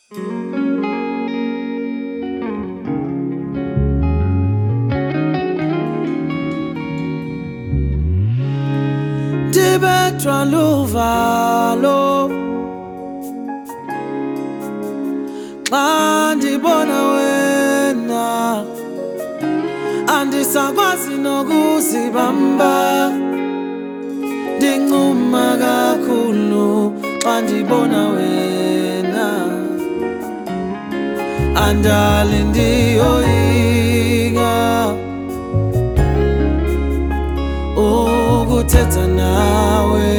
Dibethwa luvalo xa ndibona wena, andisakwazi nokuzibamba. Ndincuma kakhulu xa ndibona wena, andali ndiyoyika ukuthetha nawe,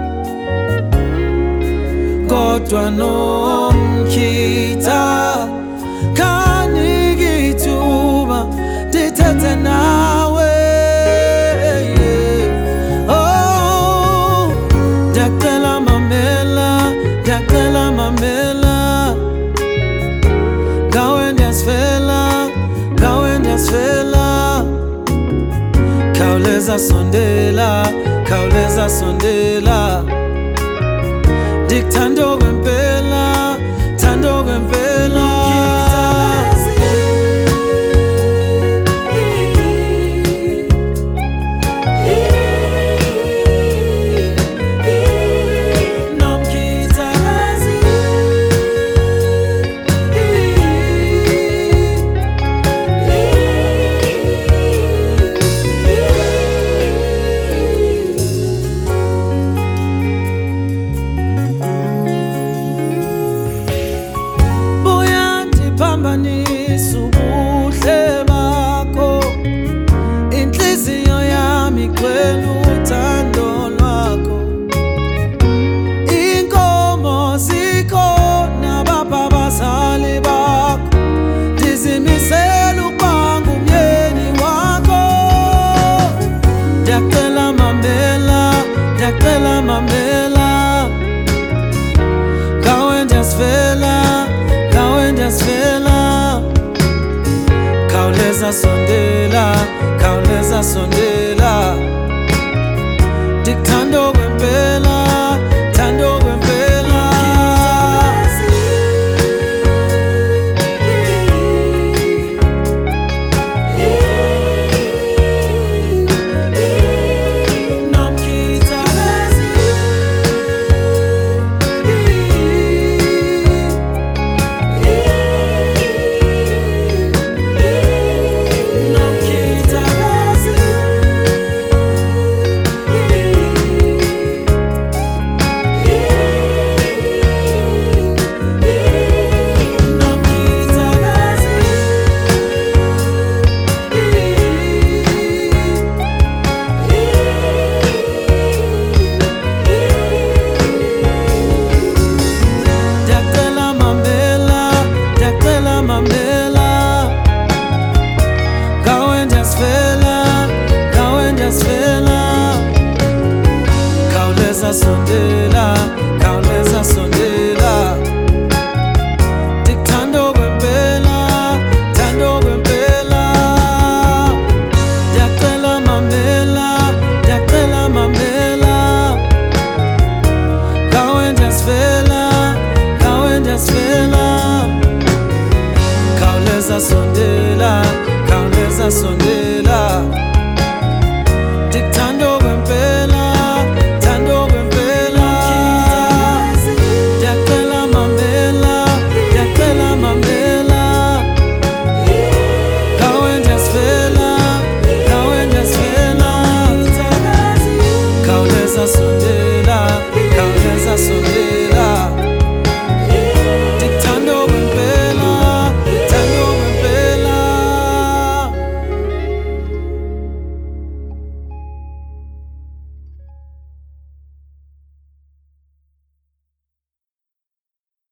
kodwa nomkhitha khanika ithuba ndithethe nawe. Oh, ndiyacela mamela, ndiyacela mamela, ngawe ndiyasifela, ngawe ndiyasifela. Khawuleza sondela, khawuleza sondela, ndikuthanda okwempela, thanda okwempela. Phambanisa ubuhle bakho, inhliziyo yami igcwele uthando lwakho. Inkomo zikhona baba abazali bakho, ndizimisele ukuba ngumyeni wakho. Ndiyacela mamela, ndiyacela mamela, ngawe ndiyasifela, ngawe ndiyasifela. Khawuleza sondela, khawuleza sondela, ndikuthanda okwempela, thanda okwempela. Sondela, khawuleza sondela, ndikuthanda okwempela, thanda okwempela. Ndiyacela mamela, ndiyacela mamela, ngawe ndiyasifela, ngawe ndiyasifela. Khawuleza sondela, khawuleza sondela.